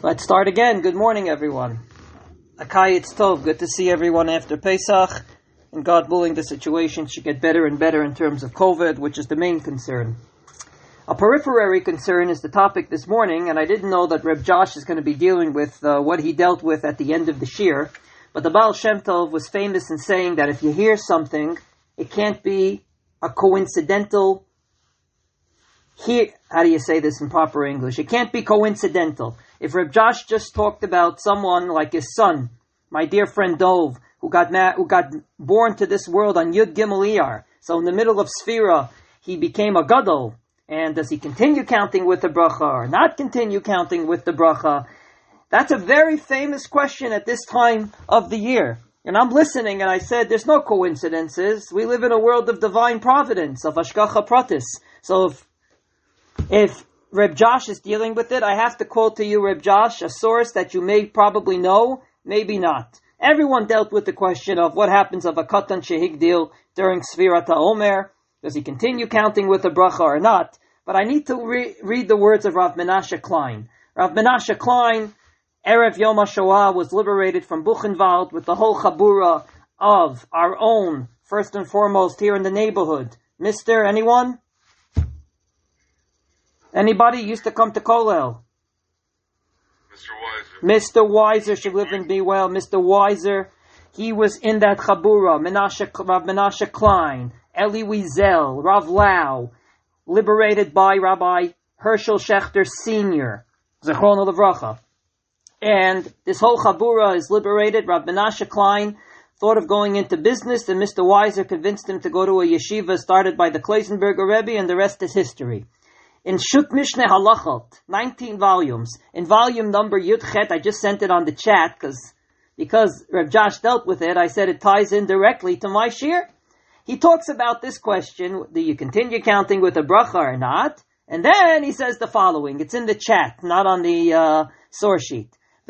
Let's start again. Good morning, everyone. Akayitz Tov. Good to see everyone after Pesach. And God willing, the situation should get better and better in terms of COVID, which is the main concern. A periphery concern is the topic this morning, and I didn't know that Reb Josh is going to be dealing with what he dealt with at the end of the shir. But the Baal Shem Tov was famous in saying that if you hear something, it can't be a coincidental. How do you say this in proper English? It can't be coincidental. If Reb Josh just talked about someone like his son, my dear friend Dov, who got born to this world on Yud Gimel Iyar, so in the middle of Sfira, he became a gadol, and does he continue counting with the bracha or not continue counting with the bracha? That's a very famous question at this time of the year. And I'm listening, and I said, there's no coincidences. We live in a world of divine providence, of Hashgacha Pratis. So if Reb Josh is dealing with it, I have to quote to you, Reb Josh, a source that you may probably know, maybe not. Everyone dealt with the question of what happens of a Katan Shehigdil during Sfirat HaOmer. Does he continue counting with the bracha or not? But I need to read the words of Rav Menashe Klein. Rav Menashe Klein, Erev Yom HaShoah, was liberated from Buchenwald with the whole chabura of our own, first and foremost, here in the neighborhood. Mr. Anyone? Anybody used to come to Kollel? Mr. Weiser should live and be well. Mr. Weiser, he was in that chabura. Rav Menashe Klein, Eli Wiesel, Rav Lau, liberated by Rabbi Herschel Schechter Sr., Zechrono Levracha. And this whole chabura is liberated. Rav Menashe Klein thought of going into business, and Mr. Weiser convinced him to go to a yeshiva started by the Klausenberger Rebbe, and the rest is history. In Shut Mishneh Halachot, 19 volumes. In volume number Yud Chet, I just sent it on the chat because Reb Josh dealt with it. I said it ties in directly to my shir. He talks about this question: do you continue counting with a bracha or not? And then he says the following. It's in the chat, not on the source sheet.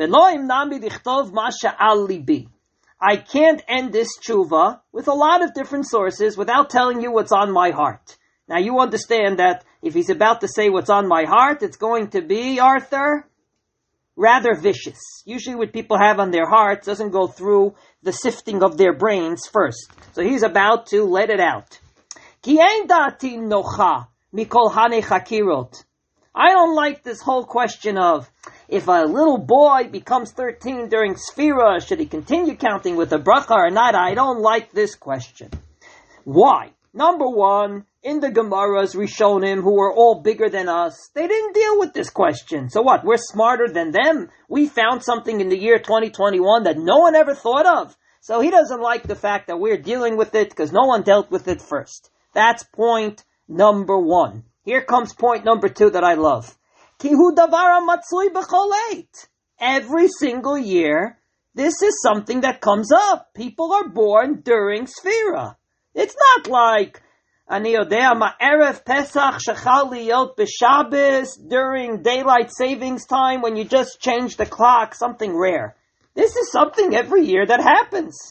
I can't end this tshuva with a lot of different sources without telling you what's on my heart. Now you understand that if he's about to say what's on my heart, it's going to be, Arthur, rather vicious. Usually what people have on their hearts doesn't go through the sifting of their brains first. So he's about to let it out. Ki ein da'ati nocha mikol hane chakirot. I don't like this whole question of if a little boy becomes 13 during Sfira, should he continue counting with a bracha or not? I don't like this question. Why? Number one, in the Gemaras, Rishonim, who are all bigger than us, they didn't deal with this question. So what? We're smarter than them? We found something in the year 2021 that no one ever thought of. So he doesn't like the fact that we're dealing with it because no one dealt with it first. That's point number one. Here comes point number two that I love. Kihu davara matzui b'choleit. Every single year, this is something that comes up. People are born during Sfira. It's not like Ani yodea ma'erev Pesach shechal liyot b'Shabbos during daylight savings time when you just change the clock, something rare. This is something every year that happens.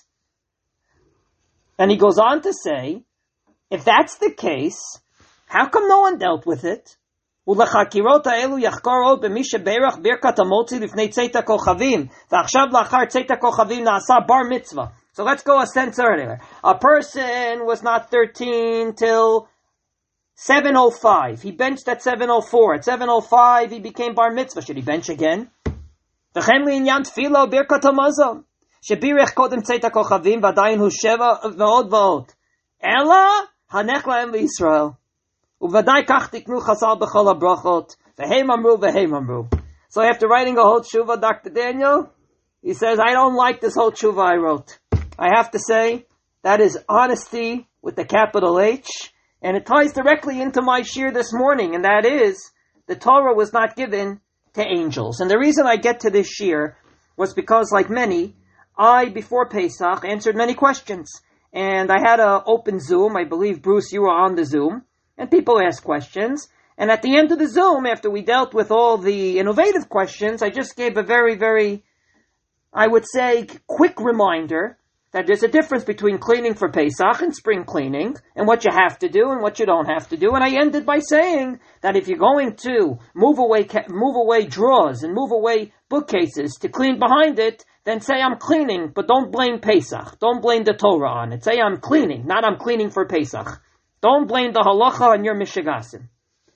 And he goes on to say, if that's the case, how come no one dealt with it? ולחקירות האלו יחקור עוד במי שברך ברכת המוציא לפני צאת הכוכבים, ועכשיו לאחר צאת הכוכבים נעשה בר מצווה. So let's go a sense earlier. A person was not 13 till 7:05. He benched at 7:04. At 7:05, he became bar mitzvah. Should he bench again? וכן לעניין תפילה ברכת המזון, שבירך קודם צאת הכוכבים ועדיין הוא 7 ועוד ועוד. אלא הנך להם לישראל. ובוודאי כך תקנו חז"ל בכל הברכות. והם אמרו והם אמרו. So after writing a whole tshuva, Dr. Daniel, he says, I don't like this whole tshuva I wrote. I have to say, that is honesty with the capital H, and it ties directly into my shir this morning, and that is, the Torah was not given to angels. And the reason I get to this shir was because, like many, I, before Pesach, answered many questions. And I had an open Zoom. I believe, Bruce, you were on the Zoom. And people asked questions. And at the end of the Zoom, after we dealt with all the innovative questions, I just gave a very, very, I would say, quick reminder that there's a difference between cleaning for Pesach and spring cleaning, and what you have to do and what you don't have to do. And I ended by saying that if you're going to move away drawers and move away bookcases to clean behind it, then say I'm cleaning, but don't blame Pesach. Don't blame the Torah on it. Say I'm cleaning, not I'm cleaning for Pesach. Don't blame the halacha on your mishigasim.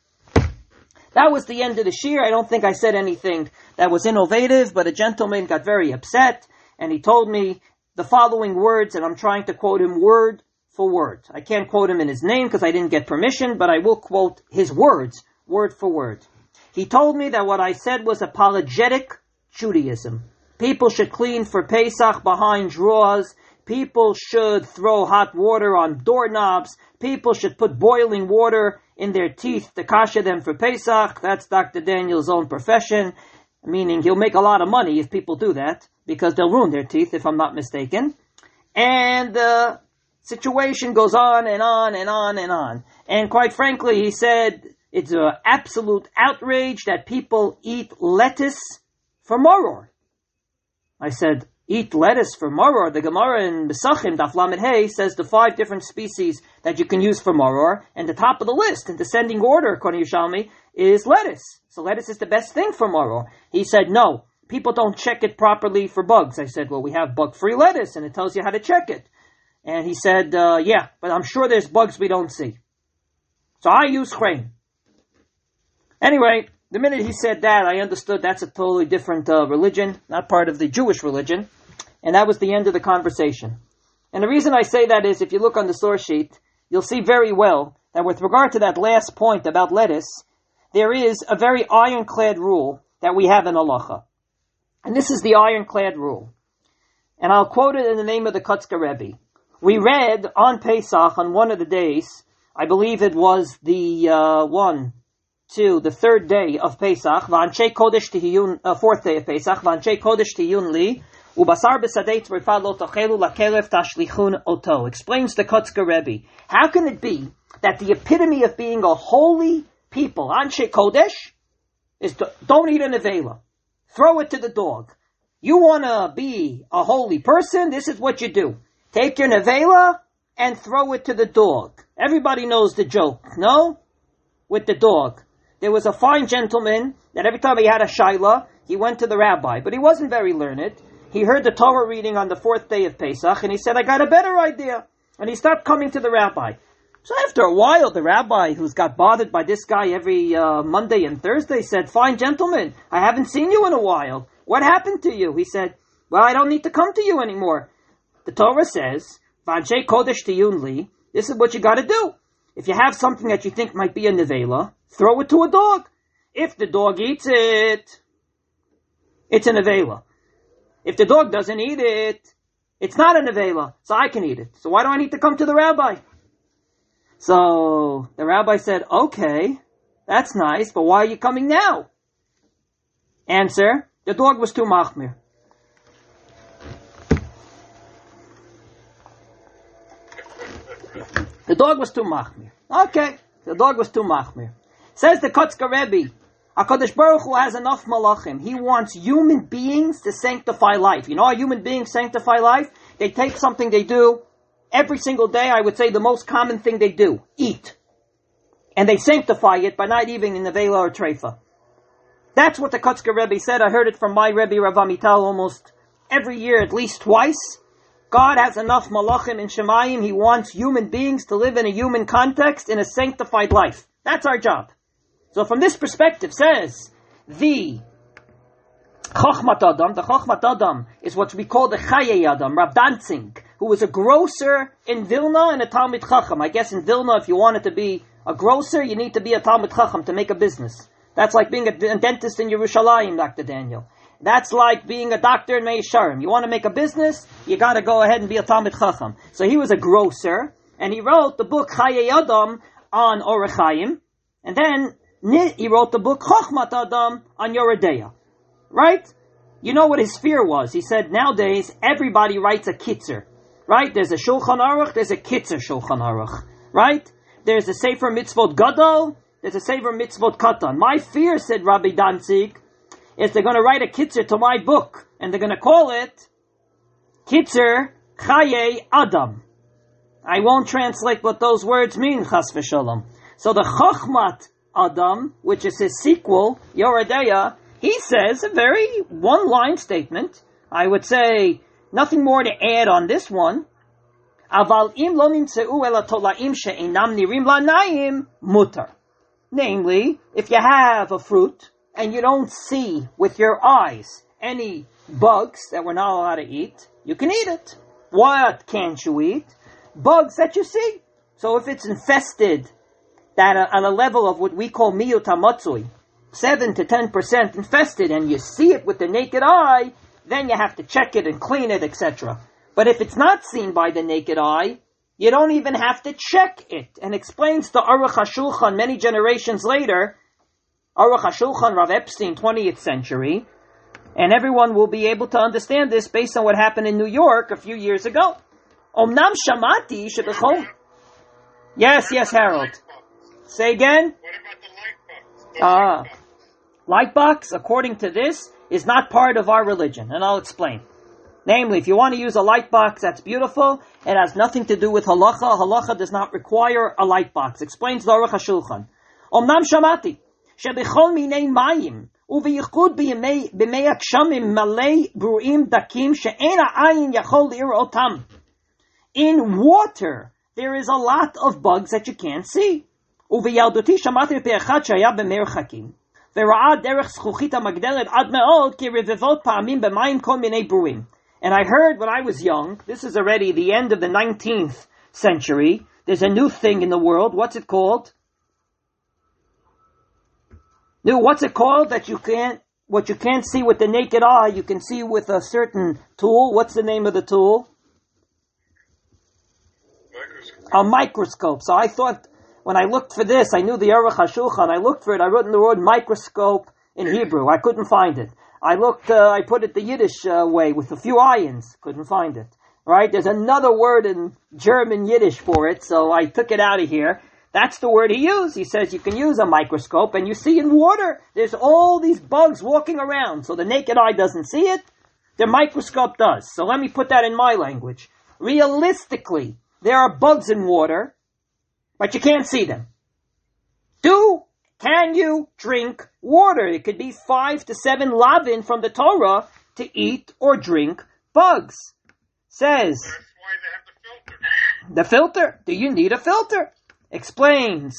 That was the end of the shir. I don't think I said anything that was innovative, but a gentleman got very upset, and he told me the following words, and I'm trying to quote him word for word. I can't quote him in his name because I didn't get permission, but I will quote his words, word for word. He told me that what I said was apologetic Judaism. People should clean for Pesach behind drawers. People should throw hot water on doorknobs. People should put boiling water in their teeth to kasha them for Pesach. That's Dr. Daniel's own profession, meaning he'll make a lot of money if people do that, because they'll ruin their teeth, if I'm not mistaken. And the situation goes on and on and on and on. And quite frankly, he said it's an absolute outrage that people eat lettuce for maror. I said, eat lettuce for maror. The Gemara in Pesachim, Daf Lamed Hey, says the 5 different species that you can use for maror, and the top of the list, in descending order, according to Yerushalmi, is lettuce. So lettuce is the best thing for maror. He said, no, people don't check it properly for bugs. I said, well, we have bug-free lettuce, and it tells you how to check it. And he said, yeah, but I'm sure there's bugs we don't see. So I use chrein. Anyway, the minute he said that, I understood that's a totally different religion, not part of the Jewish religion. And that was the end of the conversation. And the reason I say that is, if you look on the source sheet, you'll see very well that with regard to that last point about lettuce, there is a very ironclad rule that we have in halacha. And this is the ironclad rule. And I'll quote it in the name of the Kotzker Rebbe. We read on Pesach, on one of the days, I believe it was the the third day of Pesach, V'anshei Kodesh Tihiyun, fourth day of Pesach, V'anshei Kodesh Tihiyun Li, Ubasar B'sadei Tzrifa Lo Tochelu Lakerev Tashlichun Oto. Explains the Kotzker Rebbe. How can it be that the epitome of being a holy people, Anshei Kodesh, is don't eat a nevela. Throw it to the dog. You want to be a holy person? This is what you do. Take your nevela and throw it to the dog. Everybody knows the joke, no? With the dog. There was a fine gentleman that every time he had a shaila, he went to the rabbi, but he wasn't very learned. He heard the Torah reading on the 4th day of Pesach, and he said, I got a better idea. And he stopped coming to the rabbi. So after a while, the rabbi, who's got bothered by this guy every Monday and Thursday, said, fine gentleman, I haven't seen you in a while. What happened to you? He said, well, I don't need to come to you anymore. The Torah says, V'anshei Kodesh Tiyun Li, this is what you got to do. If you have something that you think might be a nevela, throw it to a dog. If the dog eats it, it's a nevela. If the dog doesn't eat it, it's not a nevela, so I can eat it. So why do I need to come to the rabbi? So the rabbi said, okay, that's nice, but why are you coming now? Answer, the dog was too machmir. The dog was too machmir. Okay, the dog was too machmir. Says the Kotzker Rebbe, HaKadosh Baruch Hu has enough malachim. He wants human beings to sanctify life. You know how human beings sanctify life? They take something they do every single day. I would say the most common thing they do, eat. And they sanctify it by not eating in the nevela or treifa. That's what the Kotzker Rebbe said. I heard it from my Rebbe Rav Amital almost every year, at least twice. God has enough malachim in Shemayim. He wants human beings to live in a human context, in a sanctified life. That's our job. So from this perspective says, the Chochmat Adam is what we call the Chaye Adam, Rav Danzig, who was a grocer in Vilna and a Talmid Chacham. I guess in Vilna, if you wanted to be a grocer, you need to be a Talmid Chacham to make a business. That's like being a dentist in Yerushalayim, Dr. Daniel. That's like being a doctor in Meis Sharim. You want to make a business, you got to go ahead and be a Talmid Chacham. So he was a grocer, and he wrote the book Chaye Adam on Orach Chaim, and then he wrote the book Chochmat Adam on Yoredeya. Right? You know what his fear was. He said nowadays everybody writes a kitzer. Right? There's a Shulchan Aruch, there's a kitzer Shulchan Aruch. Right? There's a Sefer Mitzvot Gadol, there's a Sefer Mitzvot Katan. My fear, said Rabbi Danzig, is they're going to write a kitzer to my book, and they're going to call it Kitzer Chaye Adam. I won't translate what those words mean, Chas v'Shalom. So the Chochmat Adam, which is his sequel, Yoredeya, he says a very one-line statement. I would say nothing more to add on this one. Aval im lo nimtzeu ela tolaim she'inam nirim la'nayim mutar. Namely, if you have a fruit and you don't see with your eyes any bugs that we're not allowed to eat, you can eat it. What can't you eat? Bugs that you see. So if it's infested that on a level of what we call miyut hamatzui, 7 to 10% infested, and you see it with the naked eye, then you have to check it and clean it, etc. But if it's not seen by the naked eye, you don't even have to check it. And explains to Aruch HaShulchan many generations later, Aruch HaShulchan, Rav Epstein, 20th century, and everyone will be able to understand this based on what happened in New York a few years ago. Omnam shamati shebechol. Yes, Harold. Say again? What about the light box? Light box, according to this, is not part of our religion, and I'll explain. Namely, if you want to use a light box, that's beautiful. It has nothing to do with halacha. Halacha does not require a light box. Explains the Aruch HaShulchan. Omnam shamati shebechol minei mayim uviyichud b'mei akshamim malei bruim dakim she'en ha'ayin yachol lir'otam. In water, there is a lot of bugs that you can't see. ובילדותי שמעתי מפי אחד שהיה במרחקים, וראה דרך זכוכית המגדלת עד מאוד כרבבות פעמים במים כל מיני ברורים. And I heard when I was young, this is already the end of the 19th century, there's a new thing in the world. What's it called? What's it called that what you can't see with the naked eye, you can see with a certain tool? What's the name of the tool? A microscope. So I thought, when I looked for this, I knew the Aruch HaShulchan. I looked for it. I wrote in the word microscope in Hebrew. I couldn't find it. I put it the Yiddish way with a few ions. Couldn't find it. Right? There's another word in German Yiddish for it, so I took it out of here. That's the word he used. He says you can use a microscope, and you see in water, there's all these bugs walking around. So the naked eye doesn't see it. The microscope does. So let me put that in my language. Realistically, there are bugs in water, but you can't see them. Can you drink water? It could be 5 to 7 lavin from the Torah to eat or drink bugs. Says, That's why they have the filter. the filter. Do you need a filter? Explains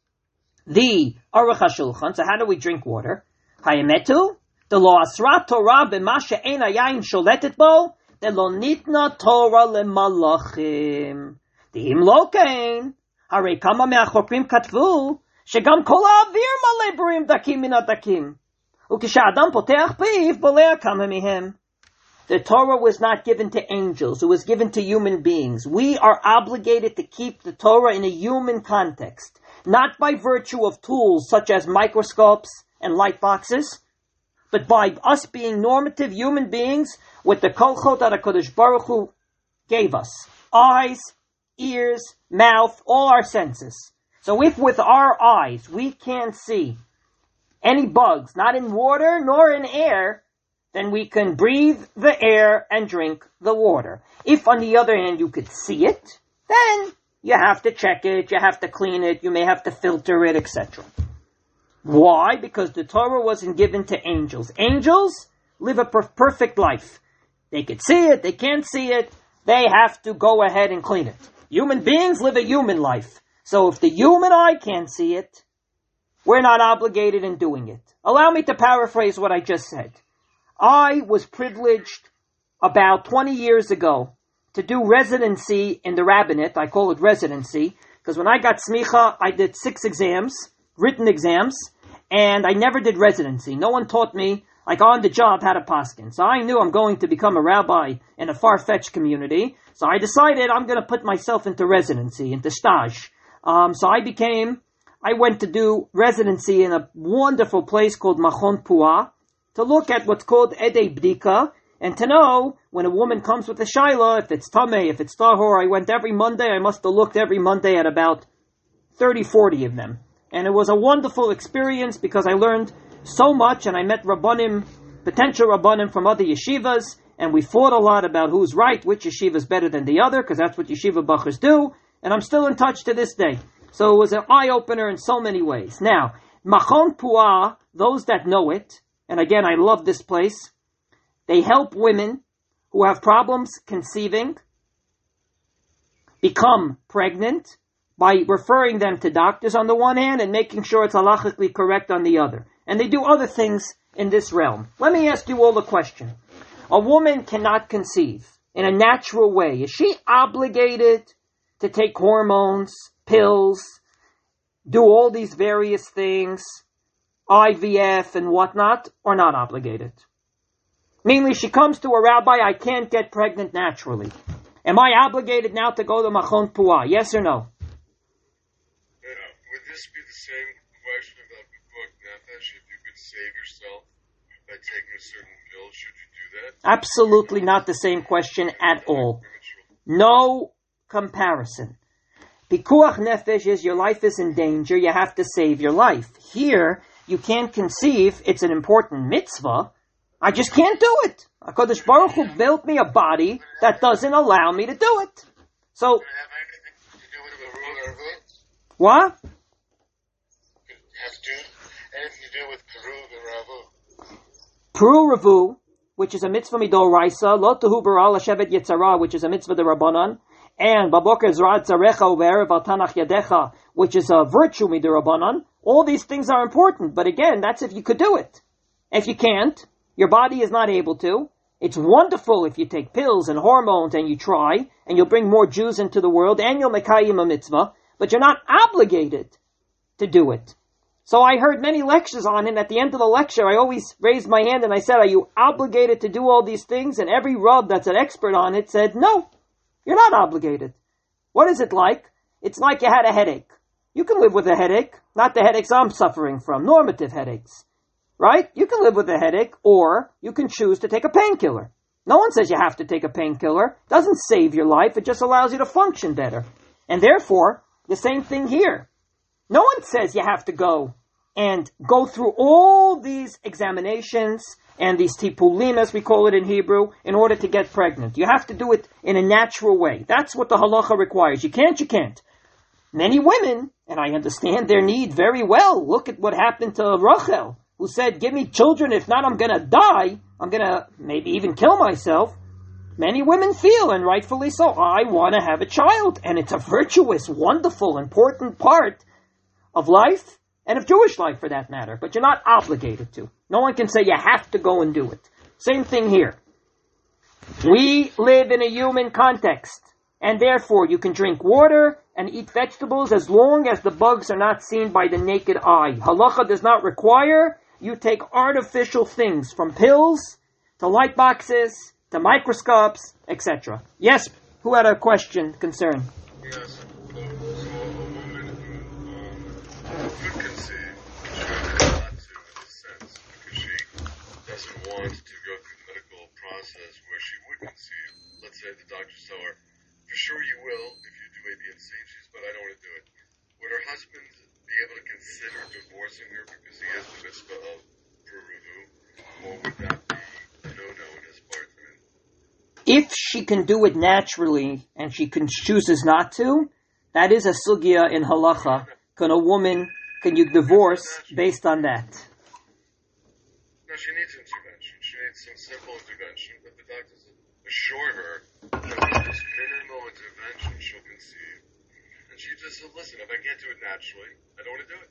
the Aruch HaShulchan. So how do we drink water? Hayemetu, the lo asra Torah b'ma she'en hayayin sholetet bo, the lo nitna Torah lemalachim. D'im lo kein, הרי כמה מהחוקרים כתבו שגם כל האוויר מלא ברורים דקים מן הדקים. וכשאדם פותח פיו בולע כמה מהם. The Torah was not given to angels. It was given to human beings. We are obligated to keep the Torah in a human context, not by virtue of tools such as microscopes and light boxes, but by us being normative human beings with the kolchot that HaKadosh Baruch Hu gave us. Eyes, ears, mouth, all our senses. So if with our eyes we can't see any bugs, not in water nor in air, then we can breathe the air and drink the water. If on the other hand you could see it, then you have to check it, you have to clean it, you may have to filter it, etc. Why? Because the Torah wasn't given to angels. Angels live a perfect life. They could see it, they can't see it, they have to go ahead and clean it. Human beings live a human life. So if the human eye can't see it, we're not obligated in doing it. Allow me to paraphrase what I just said. I was privileged about 20 years ago to do residency in the rabbinate. I call it residency because when I got smicha, I did 6 exams, written exams, and I never did residency. No one taught me, like on the job, how to paskin. So I knew I'm going to become a rabbi in a far-fetched community. So I decided I'm going to put myself into residency, into stage. So I went to do residency in a wonderful place called Machon Puah to look at what's called Edei Bdika and to know when a woman comes with a shaila, if it's tameh, if it's tahor. I went every Monday. I must have looked every Monday at about 30, 40 of them. And it was a wonderful experience because I learned so much and I met Rabbanim, potential Rabbanim from other yeshivas, and we fought a lot about who's right, which yeshiva is better than the other, because that's what yeshiva bachers do, and I'm still in touch to this day. So it was an eye-opener in so many ways. Now, Machon Puah, those that know it, and again, I love this place, they help women who have problems conceiving become pregnant by referring them to doctors on the one hand and making sure it's halachically correct on the other. And they do other things in this realm. Let me ask you all a question. A woman cannot conceive in a natural way. Is she obligated to take hormones, pills, do all these various things, IVF and whatnot, or not obligated? Mainly, she comes to a rabbi, I can't get pregnant naturally. Am I obligated now to go to Machon Puah? Yes or no? Would this be the same question about Pikuach Nefesh? If you could save yourself by taking a certain pill, should you do that? Absolutely not the same question at all. No comparison. Pikuach Nefesh is your life is in danger, you have to save your life. Here, you can't conceive, it's an important mitzvah, I just can't do it. HaKadosh Baruch Hu built me a body that doesn't allow me to do it. So, Does it have anything to do with the rule or vote? what? It has to do anything to do with Peru and Ravu. Pru Ravu, which is a mitzvah midoraisa, Lo Tehu Bara L'Shevet Yetzara, which is a mitzvah de Rabbanan, and Baboker Zrat Zarecha Uve'erev Al Tanach Yadecha, which is a virtue midorabanan. All these things are important, but again, that's if you could do it. If you can't, your body is not able to. It's wonderful if you take pills and hormones and you try, and you'll bring more Jews into the world, and you'll mekayim a mitzvah, but you're not obligated to do it. So I heard many lectures on it, and at the end of the lecture, I always raised my hand and I said, are you obligated to do all these things? And every Rav that's an expert on it said, no, you're not obligated. What is it like? It's like you had a headache. You can live with a headache, not the headaches I'm suffering from, normative headaches. Right? You can live with a headache, or you can choose to take a painkiller. No one says you have to take a painkiller. It doesn't save your life, it just allows you to function better. And therefore, the same thing here. No one says you have to go and go through all these examinations and these tipulim, as we call it in Hebrew, in order to get pregnant. You have to do it in a natural way. That's what the halacha requires. You can't. Many women, and I understand their need very well, look at what happened to Rachel, who said, give me children, if not I'm going to die, I'm going to maybe even kill myself. Many women feel, and rightfully so, I want to have a child. And it's a virtuous, wonderful, important part of life, and of Jewish life for that matter. But you're not obligated to. No one can say you have to go and do it. Same thing here. We live in a human context, and therefore you can drink water and eat vegetables as long as the bugs are not seen by the naked eye. Halacha does not require you take artificial things, from pills to light boxes to microscopes, etc. Yes, who had a question, concern? Yes. So a woman who could conceive, she would not to in a sense, because she doesn't want to go through the medical process where she would conceive. Let's say the doctors tell her, for sure you will if you do A, B, and C. She's, but I don't want to do it. Would her husband be able to consider divorcing her because he has the mitzvah of Peru, or would that be a no-no in his part? If she can do it naturally and she chooses not to, that is a sugya in halacha. Can you divorce based on that? No, she needs intervention. She needs some simple intervention, but the doctors assure her that with this minimal intervention she'll conceive. And she just said, listen, if I can't do it naturally, I don't want to do it.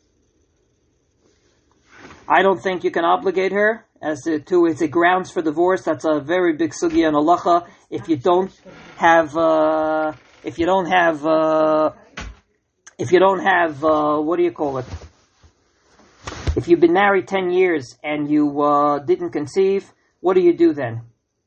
I don't think you can obligate her as to is it grounds for divorce. That's a very big sugya in halacha. If you don't have what do you call it? If you've been married 10 years and you didn't conceive, what do you do then?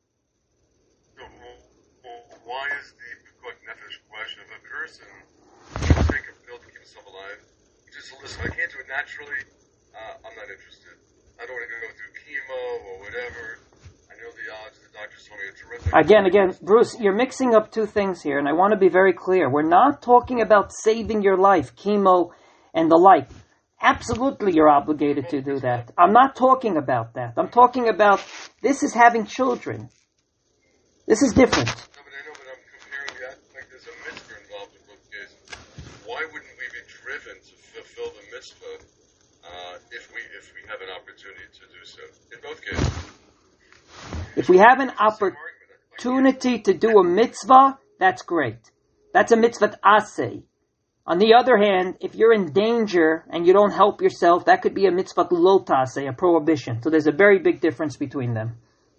Why is the pikuach nefesh question of a person who take a pill to keep himself alive? Just listen, I can't do it naturally. I'm not interested. I don't want to go through chemo or whatever. I know the odds. The doctors told me it's terrific. Again, Bruce, you're mixing up two things here, and I want to be very clear. We're not talking about saving your life, chemo and the like. Absolutely, you're obligated to do that. I'm not talking about that. I'm talking about this is having children. This is different. No, but I know, but I'm comparing that, like there's a mitzvah involved in both cases. Why wouldn't we be driven to fulfill the mitzvah if we have an opportunity to do so? In both cases. If we have an opportunity to do a mitzvah, that's great. That's a mitzvah aseh. On the other hand, if you're in danger and you don't help yourself, that could be a mitzvah lo taseh, a prohibition. So there's a very big difference between them.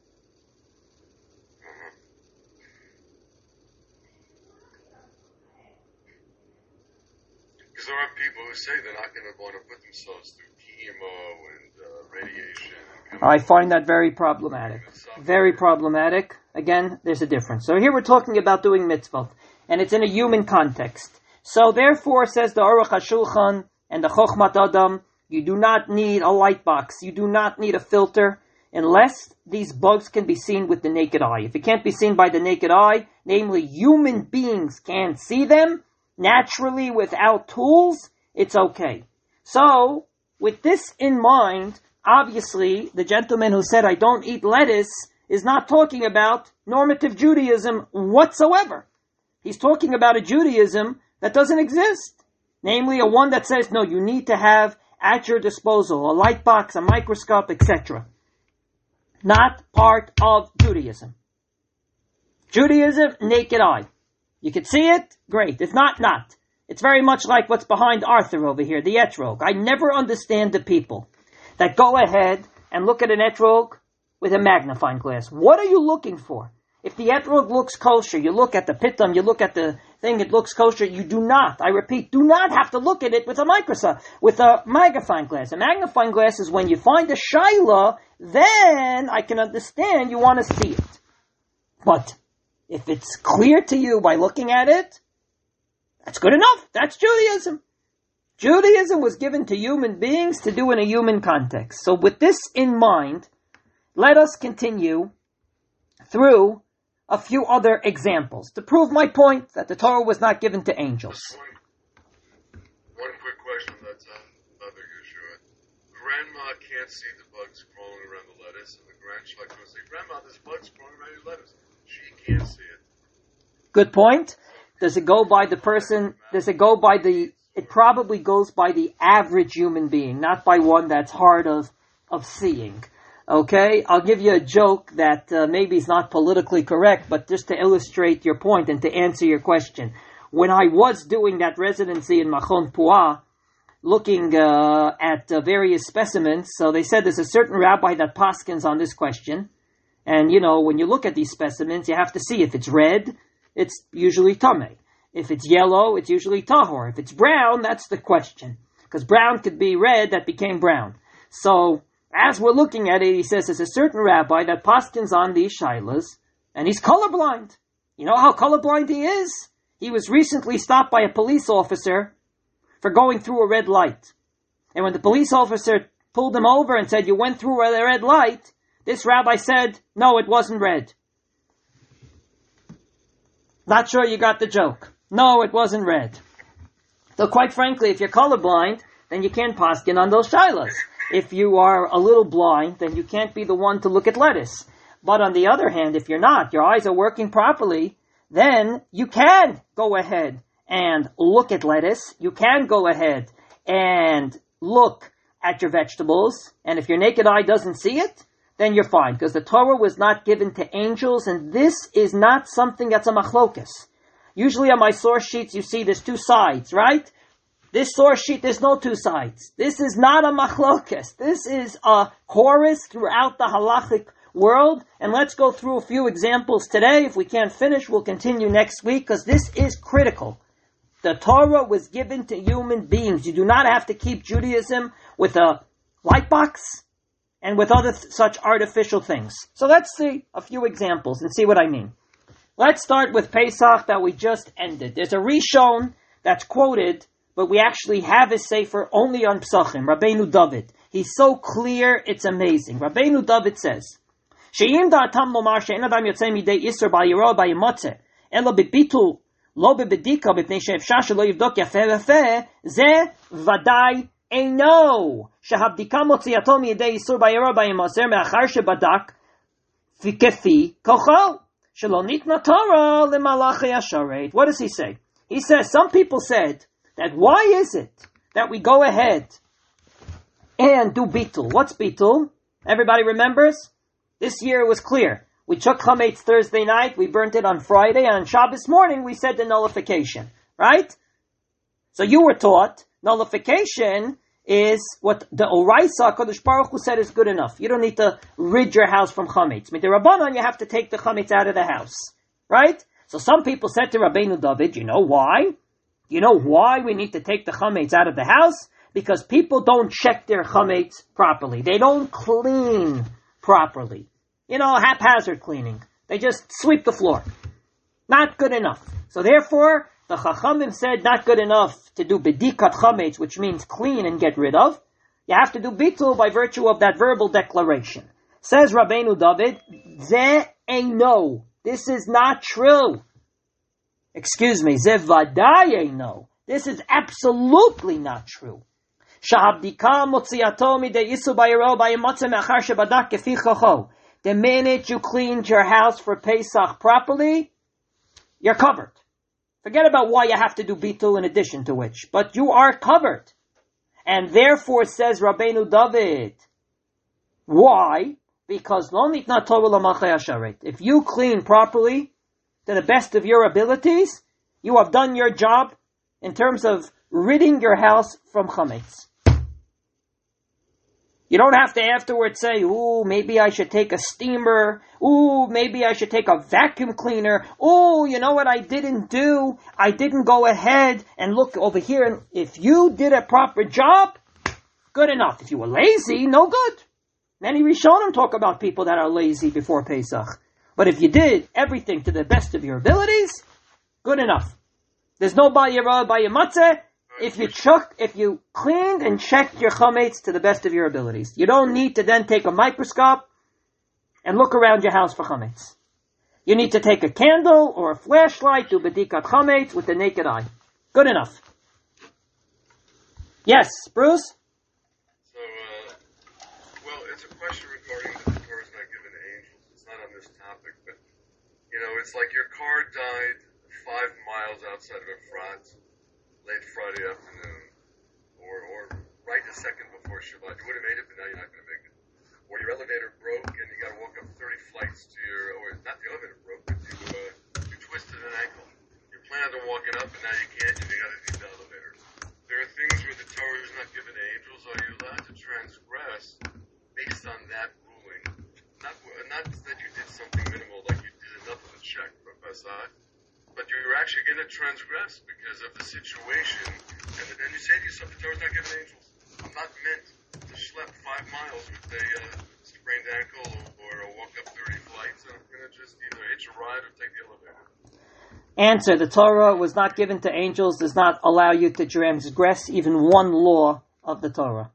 Because there are people who say they're not going to want to put themselves through chemo and radiation. I find that very problematic. Very problematic. Again, there's a difference. So here we're talking about doing mitzvot, and it's in a human context. So therefore, says the Aruch HaShulchan and the Chochmat Adam, you do not need a light box. You do not need a filter unless these bugs can be seen with the naked eye. If it can't be seen by the naked eye, namely human beings can't see them, naturally without tools, it's okay. So, with this in mind, obviously, the gentleman who said, I don't eat lettuce, is not talking about normative Judaism whatsoever. He's talking about a Judaism that doesn't exist. Namely, a one that says, no, you need to have at your disposal a light box, a microscope, etc. Not part of Judaism. Judaism, naked eye. You can see it, great. If not, not. It's very much like what's behind Arthur over here, the etrog. I never understand the people that go ahead and look at an etrog with a magnifying glass. What are you looking for? If the etrog looks kosher, you look at the pitum, you look at the thing, it looks kosher. You do not, I repeat, do not have to look at it with a microscope, with a magnifying glass. A magnifying glass is when you find a shaila, then I can understand you want to see it. But if it's clear to you by looking at it, that's good enough. That's Judaism. Judaism was given to human beings to do in a human context. So with this in mind, let us continue through a few other examples to prove my point that the Torah was not given to angels. One quick question that's another issue. Grandma can't see the bugs crawling around the lettuce, and the grandchild goes, say, Grandma, there's bugs crawling around your lettuce. She can't see it. Good point. Does it go by the person? Does it go by the... It probably goes by the average human being, not by one that's hard of seeing. Okay? I'll give you a joke that maybe is not politically correct, but just to illustrate your point and to answer your question. When I was doing that residency in Machon Puah, looking at various specimens, so they said there's a certain rabbi that paskins on this question. And, you know, when you look at these specimens, you have to see if it's red, it's usually tameh. If it's yellow, it's usually tahor. If it's brown, that's the question. Because brown could be red that became brown. So, as we're looking at it, he says there's a certain rabbi that paskins on these shilas, and he's colorblind. You know how colorblind he is? He was recently stopped by a police officer for going through a red light. And when the police officer pulled him over and said, you went through a red light, this rabbi said, no, it wasn't red. Not sure you got the joke. No, it wasn't red. So quite frankly, if you're colorblind, then you can't paskin on those shilas. If you are a little blind, then you can't be the one to look at lettuce. But on the other hand, if you're not, your eyes are working properly, then you can go ahead and look at lettuce. You can go ahead and look at your vegetables. And if your naked eye doesn't see it, then you're fine. Because the Torah was not given to angels, and this is not something that's a machlokas. Usually on my source sheets, you see there's two sides, right? This source sheet, there's no two sides. This is not a machlokas. This is a chorus throughout the halachic world. And let's go through a few examples today. If we can't finish, we'll continue next week, because this is critical. The Torah was given to human beings. You do not have to keep Judaism with a light box and with other such artificial things. So let's see a few examples and see what I mean. Let's start with Pesach that we just ended. There's a Rishon that's quoted, but we actually have a sefer only on Pesachim, Rabbeinu David. He's so clear, it's amazing. Rabbeinu David says, She'im da'atam lomar she'en adam yotzei midei Yisr ba'yiro ba'yimotze, elo bebitul, lo bebedika, b'pnei she'efshar shelo yivdok yafeh v'feh, ze vadai eino, she'habdika motziato midei Yisr ba'yiro ba'yimotze, me'achar she'badak, kefi kocho. Shalonitna Torah lemalachei hasharet. What does he say? He says, some people said that why is it that we go ahead and do bitul? What's bitul? Everybody remembers? This year it was clear. We took chametz Thursday night, we burnt it on Friday, and on Shabbos morning we said the nullification. Right? So you were taught nullification is what the Oraisa Kodesh Baruch Hu said is good enough. You don't need to rid your house from chametz. With the Rabbanon, you have to take the chametz out of the house. Right? So some people said to Rabbeinu David, you know why? You know why we need to take the chametz out of the house? Because people don't check their chametz properly. They don't clean properly. You know, haphazard cleaning. They just sweep the floor. Not good enough. So therefore, the Chachamim said not good enough to do bedikat chametz, which means clean and get rid of. You have to do bitul by virtue of that verbal declaration. Says Rabbeinu David, Ze eino. This is not true. Excuse me, Ze vaday eino. This is absolutely not true. Shahabdika motziato midei isu bayiro bayimotze me'achar shebadak kefi chocho. The minute you cleaned your house for Pesach properly, you're covered. Forget about why you have to do bitul in addition to which, but you are covered. And therefore, says Rabbeinu David, why? Because lo nitna Torah l'malchei hasharet. If you clean properly, to the best of your abilities, you have done your job in terms of ridding your house from chametz. You don't have to afterwards say, ooh, maybe I should take a steamer. Ooh, maybe I should take a vacuum cleaner. Ooh, you know what I didn't do? I didn't go ahead and look over here. And if you did a proper job, good enough. If you were lazy, no good. Many Rishonim talk about people that are lazy before Pesach. But if you did everything to the best of your abilities, good enough. There's no bayira, bayimatzeh. If you cleaned and checked your chametz to the best of your abilities. You don't need to then take a microscope and look around your house for chametz. You need to take a candle or a flashlight, do bedikat chametz with the naked eye. Good enough. Yes, Bruce? So, well, it's a question regarding that the Torah is not given to angels. It's not on this topic, but, you know, it's like your car died 5 miles outside of Efrat late Friday afternoon, or right a second before Shabbat. You would have made it, but now you're not going to make it. Or your elevator broke and you got to walk up 30 flights to or not the elevator broke, but you twisted an ankle. You planned on walking up and now you can't, and you got to use the elevator. There are things where the Torah is not given to angels. Are you allowed to transgress based on that ruling? Not that you did something minimal, like you did enough of a check for Pesach, but you're actually going to transgress because of the situation. And then you say to yourself, the Torah's not given to angels. I'm not meant to schlep 5 miles with a sprained ankle or walk up 30 flights. I'm going to just either hitch a ride or take the elevator. Answer, the Torah was not given to angels, does not allow you to transgress even one law of the Torah.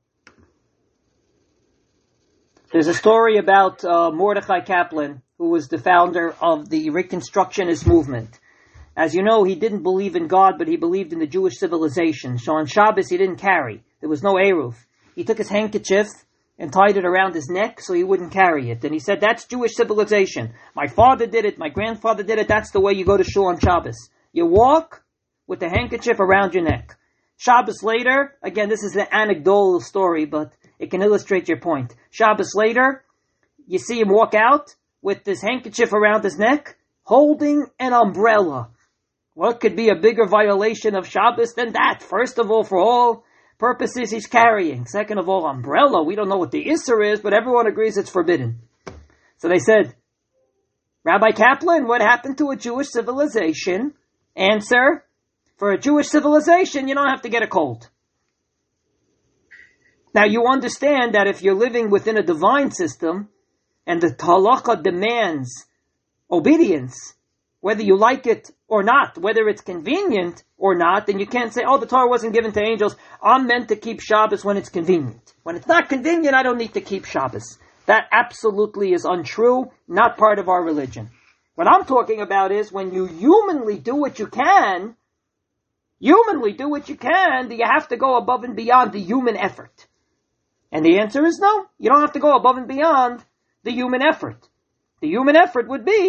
There's a story about Mordechai Kaplan, who was the founder of the Reconstructionist movement. As you know, he didn't believe in God, but he believed in the Jewish civilization. So on Shabbos, he didn't carry. There was no Eruv. He took his handkerchief and tied it around his neck so he wouldn't carry it. And he said, that's Jewish civilization. My father did it. My grandfather did it. That's the way you go to shul on Shabbos. You walk with the handkerchief around your neck. Shabbos later, again, this is an anecdotal story, but it can illustrate your point. Shabbos later, you see him walk out with this handkerchief around his neck, holding an umbrella. What could be a bigger violation of Shabbos than that? First of all, for all purposes, he's carrying. Second of all, umbrella. We don't know what the Isser is, but everyone agrees it's forbidden. So they said, Rabbi Kaplan, what happened to a Jewish civilization? Answer, for a Jewish civilization, you don't have to get a cold. Now you understand that if you're living within a divine system, and the halakha demands obedience, whether you like it or not, whether it's convenient or not, then you can't say, oh, the Torah wasn't given to angels. I'm meant to keep Shabbos when it's convenient. When it's not convenient, I don't need to keep Shabbos. That absolutely is untrue, not part of our religion. What I'm talking about is when you humanly do what you can, do you have to go above and beyond the human effort? And the answer is no. You don't have to go above and beyond the human effort. The human effort would be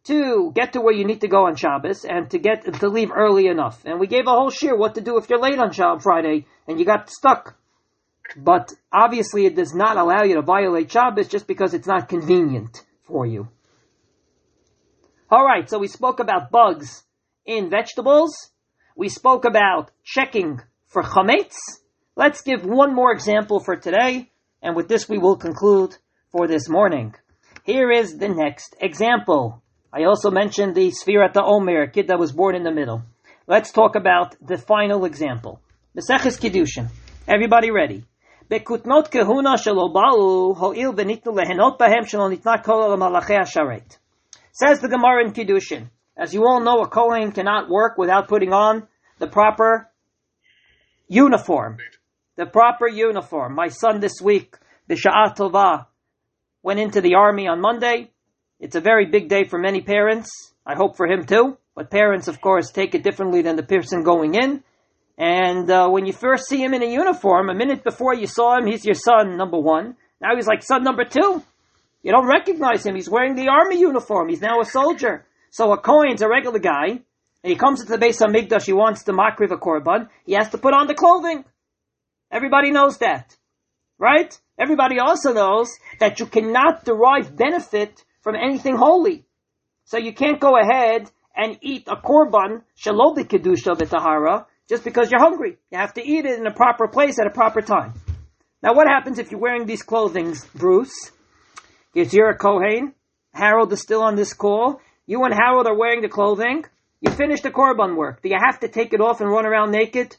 to get to where you need to go on Shabbos and to leave early enough. And we gave a whole shir what to do if you're late on Friday and you got stuck. But obviously it does not allow you to violate Shabbos just because it's not convenient for you. Alright, so we spoke about bugs in vegetables. We spoke about checking for chametz. Let's give one more example for today. And with this we will conclude for this morning. Here is the next example. I also mentioned the Sfirat HaOmer, a kid that was born in the middle. Let's talk about the final example. Maseches Kiddushin. Everybody ready? Bekutnot kehuna shelo ba'u ho'il v'nitnu lehenot bahem shelo nitna kol malachei hasharet. Says the Gemara in Kiddushin. As you all know, a Kohen cannot work without putting on the proper uniform. The proper uniform. My son this week, B'sha'at Tova, went into the army on Monday. It's a very big day for many parents. I hope for him too. But parents, of course, take it differently than the person going in. And when you first see him in a uniform, a minute before you saw him, he's your son, number one. Now he's like son number two. You don't recognize him. He's wearing the army uniform. He's now a soldier. So a Kohen's a regular guy. And he comes into the Beis HaMikdash. He wants to makriv a korban. He has to put on the clothing. Everybody knows that. Right? Everybody also knows that you cannot derive benefit from anything holy. So you can't go ahead and eat a korban, shelo b'kedusha v'tahara, just because you're hungry. You have to eat it in a proper place at a proper time. Now what happens if you're wearing these clothings, Bruce? If you're a Kohen, Harold is still on this call, you and Harold are wearing the clothing, you finish the korban work. Do you have to take it off and run around naked?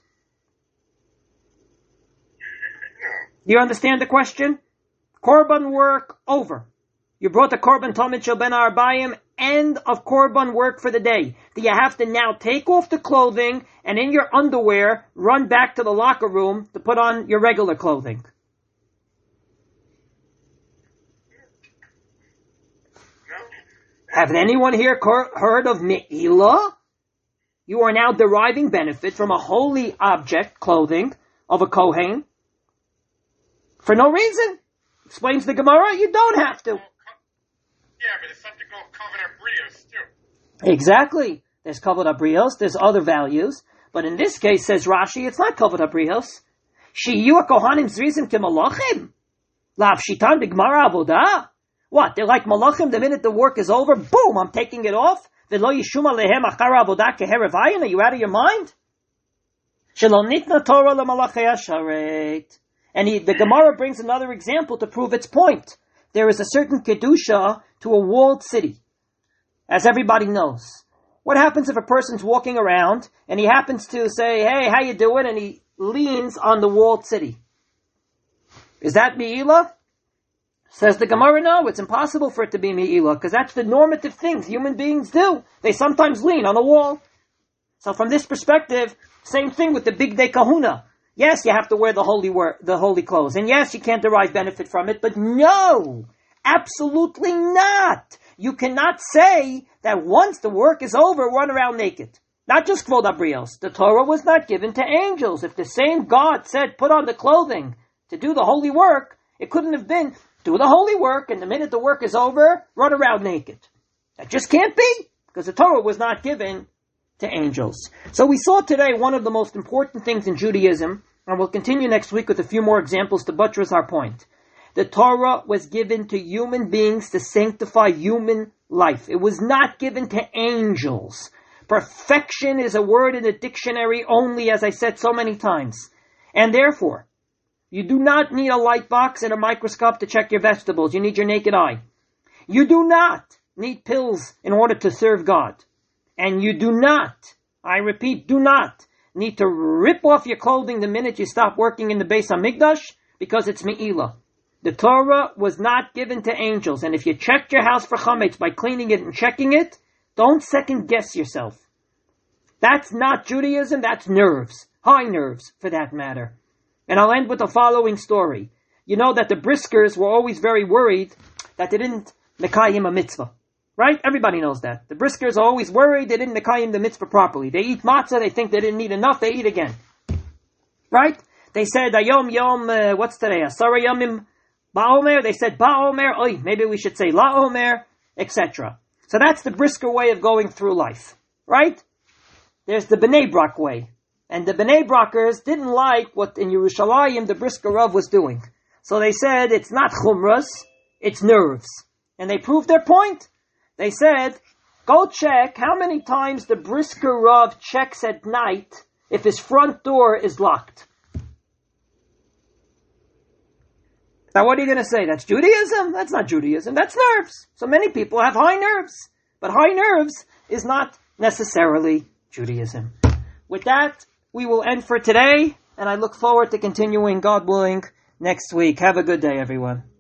Do you understand the question? Korban work over. You brought the korban tamid shel ben arbayim, end of korban work for the day. Do you have to now take off the clothing and in your underwear run back to the locker room to put on your regular clothing? Have anyone here heard of Me'ilah? You are now deriving benefit from a holy object, clothing, of a Kohen, for no reason. Explains the Gemara, you don't have to. Yeah, but it's something called Kavod Abrios too. Exactly. There's Kavod Abrios, there's other values. But in this case, says Rashi, it's not Kavod Abrios. Shiyu kohanim zrizim ke malachim. Lav shitan b'gmara avodah. What? They're like malachim, the minute the work is over, boom, I'm taking it off. V'lo yishum alehem achar avodah keherev ayin. Are you out of your mind? Shelo nitna Torah lemalachei hasharet. And the Gemara brings another example to prove its point. There is a certain kedusha to a walled city, as everybody knows. What happens if a person's walking around and he happens to say, hey, how you doing? And he leans on the walled city. Is that Me'ilah? Says the Gemara, no, it's impossible for it to be Me'ilah, because that's the normative things human beings do. They sometimes lean on a wall. So from this perspective, same thing with the big day kahuna. Yes, you have to wear the holy clothes. And yes, you can't derive benefit from it, but no! Absolutely not! You cannot say that once the work is over, run around naked. Not just Kvod Abrios. The Torah was not given to angels. If the same God said, put on the clothing to do the holy work, it couldn't have been, do the holy work, and the minute the work is over, run around naked. That just can't be, because the Torah was not given to angels. So we saw today one of the most important things in Judaism, and we'll continue next week with a few more examples to buttress our point. The Torah was given to human beings to sanctify human life. It was not given to angels. Perfection is a word in the dictionary only, as I said so many times. And therefore, you do not need a light box and a microscope to check your vegetables. You need your naked eye. You do not need pills in order to serve God. And you do not, I repeat, do not need to rip off your clothing the minute you stop working in the Beis HaMikdash, because it's Me'ilah. The Torah was not given to angels, and if you checked your house for chametz by cleaning it and checking it, don't second guess yourself. That's not Judaism, that's nerves. High nerves, for that matter. And I'll end with the following story. You know that the Briskers were always very worried that they didn't mekayim a mitzvah. Right? Everybody knows that. The Briskers are always worried they didn't mekayim the mitzvah properly. They eat matzah, they think they didn't eat enough, they eat again. Right? They said, Ayom, what's today? Asara Yomim Ba'omer? They said Ba'omer, maybe we should say La'omer, etc. So that's the Brisker way of going through life, right? There's the Bnei Brak way. And the Bnei Brakers didn't like what in Yerushalayim the Brisker Rav was doing. So they said it's not chumras, it's nerves. And they proved their point. They said, go check how many times the Brisker Rav checks at night if his front door is locked. Now what are you going to say? That's Judaism? That's not Judaism. That's nerves. So many people have high nerves. But high nerves is not necessarily Judaism. With that, we will end for today. And I look forward to continuing, God willing, next week. Have a good day, everyone.